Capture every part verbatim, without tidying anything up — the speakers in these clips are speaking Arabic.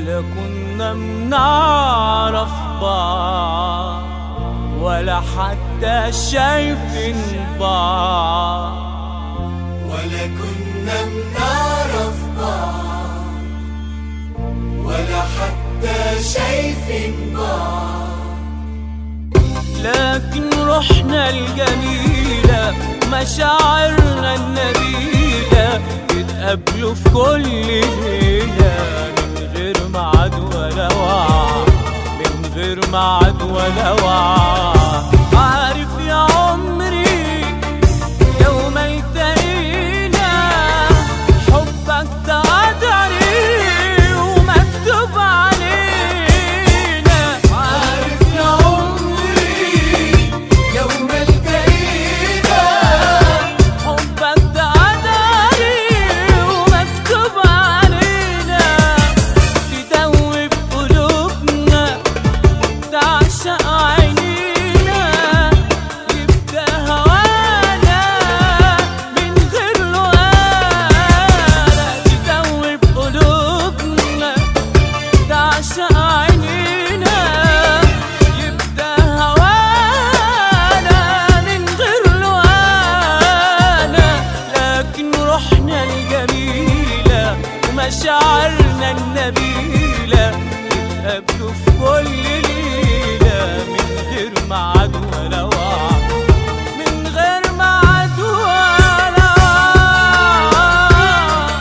ولا كنا بنعرف بعض ولا حتى شايفين بعض، ولا كنا بنعرف بعض ولا حتى شايفين بعض. لكن روحنا الجميلة مشاعرنا النبيلة يتقابلوا في كل ليلة من غير ميعاد ولا وعد، من غير ميعاد ولا وعد. عارف يا عمري يوم التقينا حبك ده قدري ومكتوب علينا. عارف يا عمري يوم التقينا حبك ده قدري ومكتوب علينا. تدوب قلوبنا تعشق عينينا يبقى هوانا من غير لقانا. تدوب قلوبنا تعشق عينينا يبقى هوانا من غير لقانا. لكن روحنا الجميلة ومشاعرنا النبيلة يتقابلوا في كل ليلة من غير ميعاد ولا وعد، من غير ميعاد ولا وعد.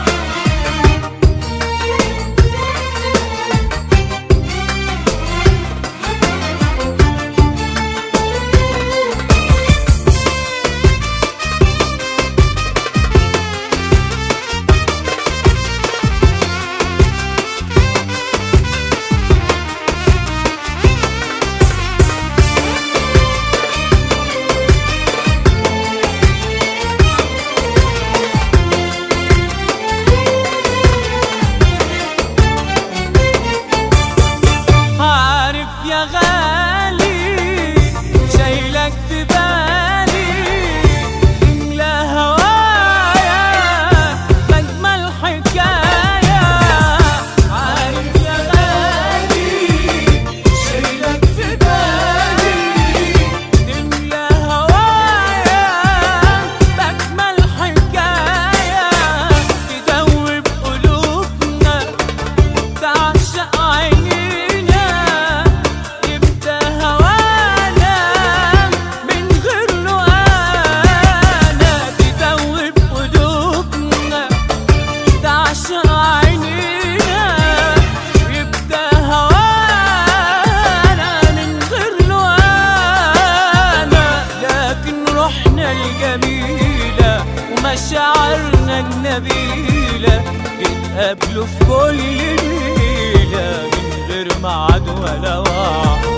عارف يا غالي شايلك في بالي تملى هوايا بأجمل حكاية. عارف يا غالي شايلك في بالي تملى هوايا بأجمل حكاية. تدوب قلوبنا تعشق عينينا يبقى هوانا من غير لقانا. تدوب قلوبنا تعشق عينينا يبقى هوانا من غير لقانا. لكن روحنا الجميلة ومشاعرنا النبيلة يتقابلوا في كل ليلة من غير ميعاد ولا وعد.